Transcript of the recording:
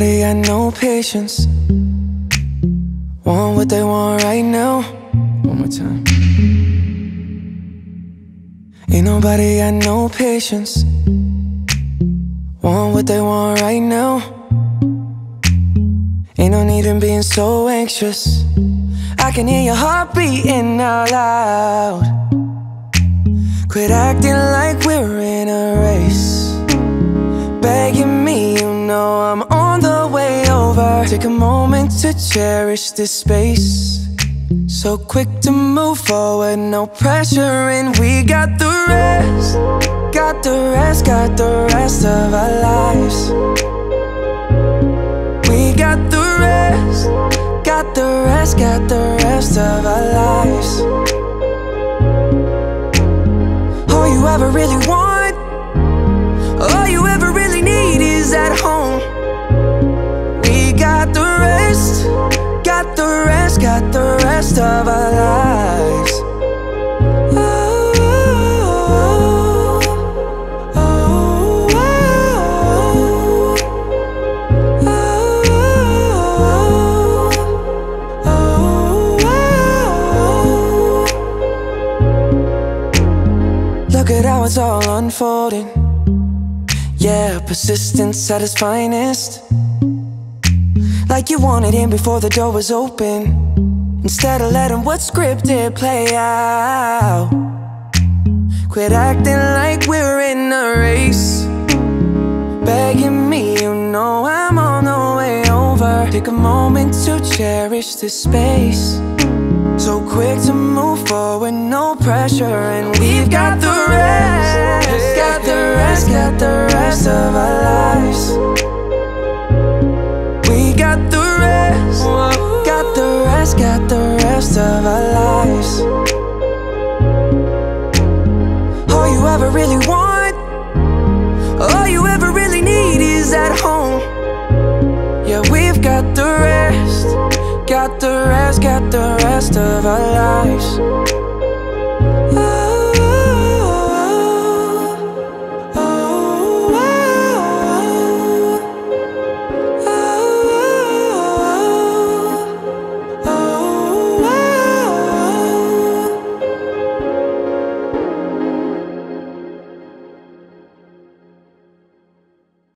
nobody got no patience. Want what they want right now. One more time. Ain't nobody got no patience. Want what they want right now. Ain't no need in being so anxious. I can hear your heart beating out loud. Quit acting like we're in a race, begging me, you know I'm on the way over. Take a moment to cherish this space. So quick to move forward, no pressure, and we got the rest. Got the rest, got the rest of our lives. We got the rest. Got the rest, got the rest of our lives. All you ever really want, all you ever really need is at home. We got the rest, got the rest, got the rest of our lives. Look at how it's all unfolding. Yeah, persistence at its finest. Like you wanted in before the door was open, instead of letting what's scripted play out. Quit acting like we're in a race, begging me, you know I'm on the way over. Take a moment to cherish this space. So quick to move forward, no pressure, and we've got the rest. Got the rest, got the rest of our lives. We got the rest. Got the rest, got the rest of our lives. All you ever really want, all you ever really need is at home. Yeah, we've got the rest. Got the rest, got the rest of our lives.